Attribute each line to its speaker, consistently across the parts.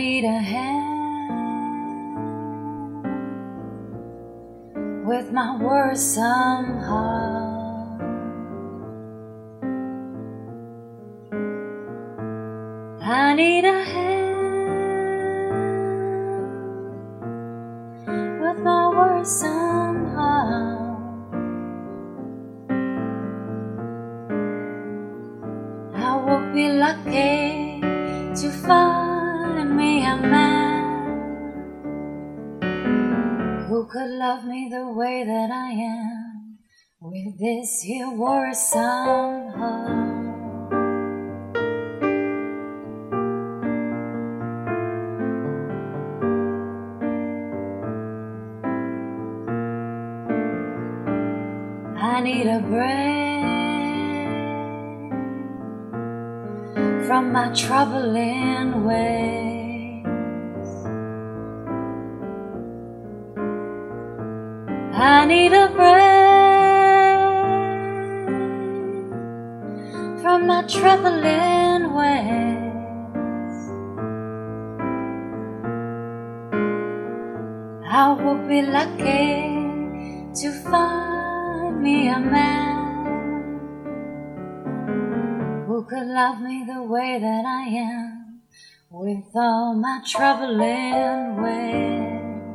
Speaker 1: need a hand with my worrisome heart. I need a hand with my worrisome heart. I would be lucky to find me a man who could love me the way that I am, with this here worrisome heart. I need a break from my troubling ways. I need a break from my troubling ways. I would be lucky to find me a man who could love me the way that I am, with all my troubling ways.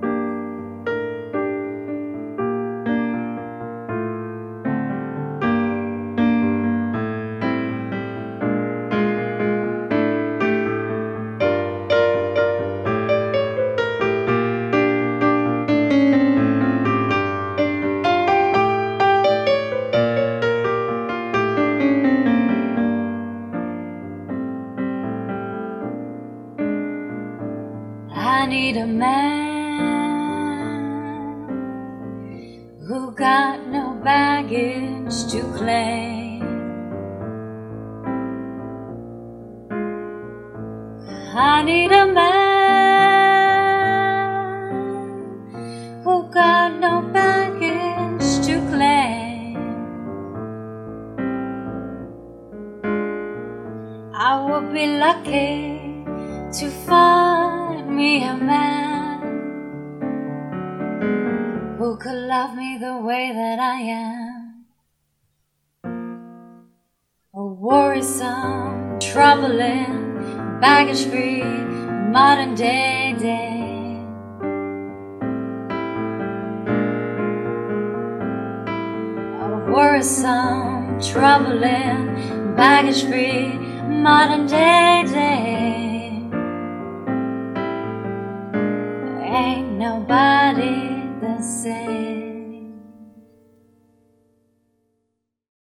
Speaker 1: I need a man who got no baggage to claim. I need a man who got no baggage to claim. I would be lucky to find me a man who could love me the way that I am, a worrisome, troubling, baggage-free, modern-day dame. A worrisome, troubling, baggage-free, modern-day dame. Ain't nobody the same.